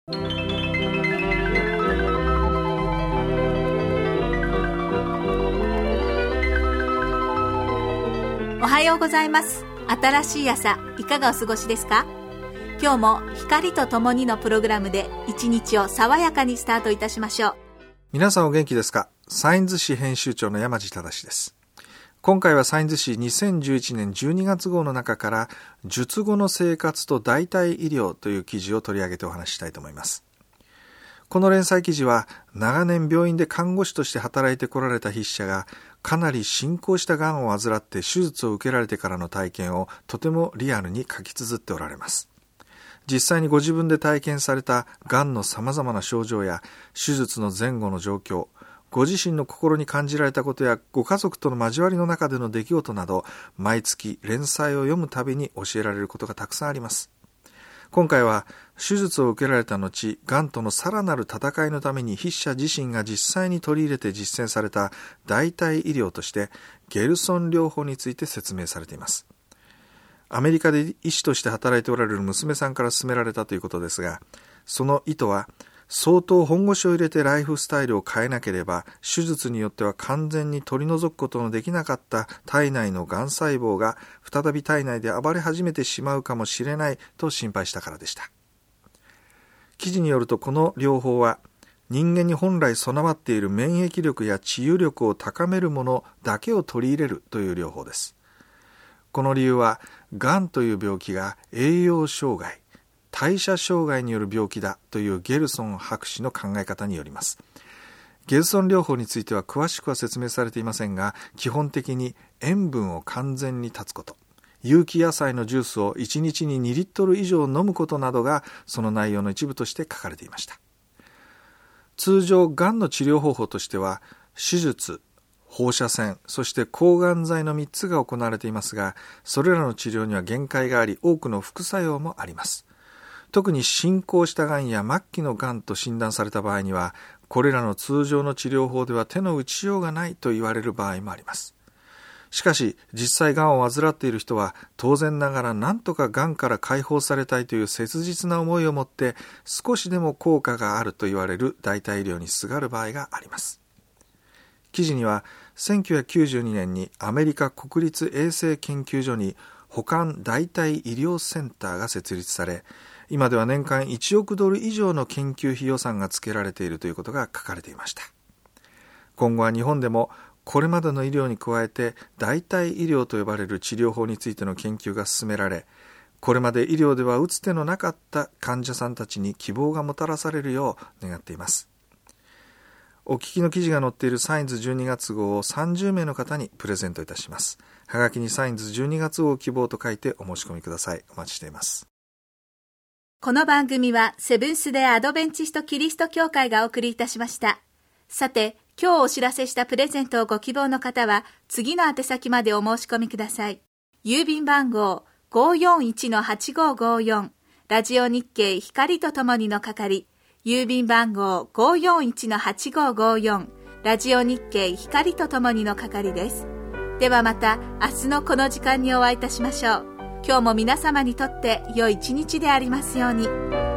おはようございます。新しい朝、いかがお過ごしですか？今日も光とともにのプログラムで一日を爽やかにスタートいたしましょう。 皆さんお元気ですか？サインズ誌編集長の山地正です。今回はサインズ誌2011年12月号の中から術後の生活と代替医療という記事を取り上げてお話ししたいと思います。この連載記事は長年病院で看護師として働いてこられた筆者がかなり進行したがんを患って手術を受けられてからの体験をとてもリアルに書き綴っておられます。実際にご自分で体験されたがんのさまざまな症状や手術の前後の状況、ご自身の心に感じられたことやご家族との交わりの中での出来事など、毎月連載を読むたびに教えられることがたくさんあります。今回は手術を受けられた後、がんとのさらなる戦いのために筆者自身が実際に取り入れて実践された代替医療としてゲルソン療法について説明されています。アメリカで医師として働いておられる娘さんから勧められたということですが、その意図は相当本腰を入れてライフスタイルを変えなければ手術によっては完全に取り除くことのできなかった体内のがん細胞が再び体内で暴れ始めてしまうかもしれないと心配したからでした。記事によると、この療法は人間に本来備わっている免疫力や治癒力を高めるものだけを取り入れるという療法です。この理由は、がんという病気が栄養障害、代謝障害による病気だというゲルソン博士の考え方によります。ゲルソン療法については詳しくは説明されていませんが、基本的に塩分を完全に断つこと、有機野菜のジュースを1日に2リットル以上飲むことなどがその内容の一部として書かれていました。通常、がんの治療方法としては手術、放射線、そして抗がん剤の3つが行われていますが、それらの治療には限界があり、多くの副作用もあります。特に進行したがんや末期のがんと診断された場合には、これらの通常の治療法では手の打ちようがないと言われる場合もあります。しかし、実際がんを患っている人は当然ながら何とかがんから解放されたいという切実な思いを持って、少しでも効果があると言われる代替医療にすがる場合があります。記事には1992年にアメリカ国立衛生研究所に補完代替医療センターが設立され、今では年間1億ドル以上の研究費予算がつけられているということが書かれていました。今後は日本でもこれまでの医療に加えて代替医療と呼ばれる治療法についての研究が進められ、これまで医療では打つ手のなかった患者さんたちに希望がもたらされるよう願っています。お聞きの記事が載っているサインズ12月号を30名の方にプレゼントいたします。はがきにサインズ12月号希望と書いてお申し込みください。お待ちしています。 この番組はセブンス・デ・アドベンチスト・キリスト教会がお送りいたしました。さて、今日お知らせしたプレゼントをご希望の方は次の宛先までお申し込みください。郵便番号 541-8554 ラジオ日経光とともにの係、郵便番号 541-8554 ラジオ日経光とともにの係です。ではまた明日のこの時間にお会いいたしましょう。今日も皆様にとって良い一日でありますように。